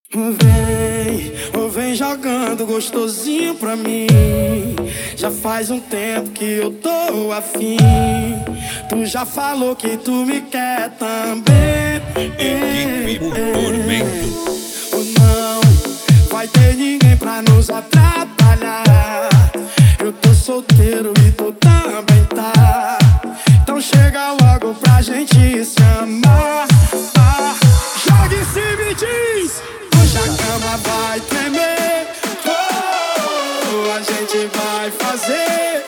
Vem jogando gostosinho pra mim. Já faz um tempo que eu tô afim. Tu já falou que tu me quer também. Equipe Tormento. Não vai ter ninguém pra nos atrapalhar. Eu tô solteiro e tu também tá. Então chega logo pra gente se amar. Joga em cima e diz: hoje a cama vai tremer. A gente vai fazer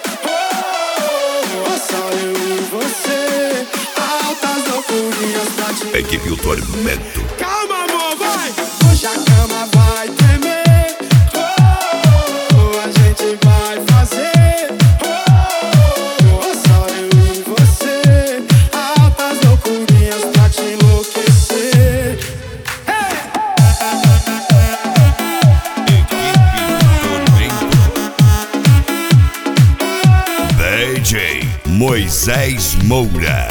só eu e você. Altas loucurinhas pra te... Equipe Tormento. Calma, amor, vai! Hoje a cama vai tremer. A gente vai fazer só eu e você. Altas loucurinhas pra te enlouquecer. DJ Moisés Moura.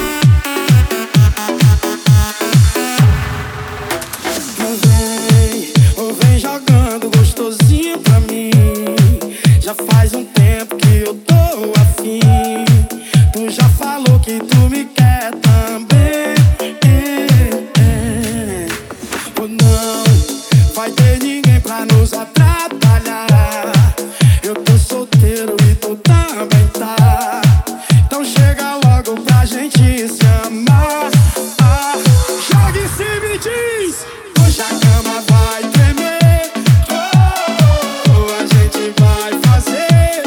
Vem jogando gostosinho pra mim. Já faz um tempo que eu tô afim. Tu já falou que tu me quer também. Não vai ter ninguém pra nos atrapalhar. Eu tô solteiro e tu também tá. Então chega logo pra gente se amar. Joga em cima e diz: hoje a cama vai tremer. A gente vai fazer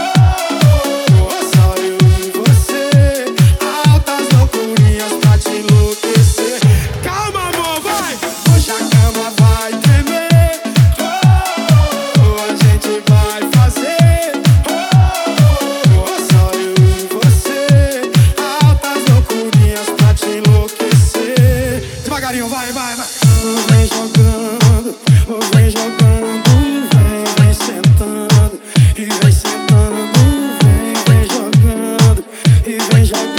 só eu e você. Altas loucurinhas pra te enlouquecer. Calma, amor, vai! Hoje a cama vai tremer. A gente vai fazer só eu e você. Altas loucurinhas pra te enlouquecer. Devagarinho, vai, vai, vai. Vem jogando, vem jogando, vem sentando e vem sentando, vem jogando e vem jogando.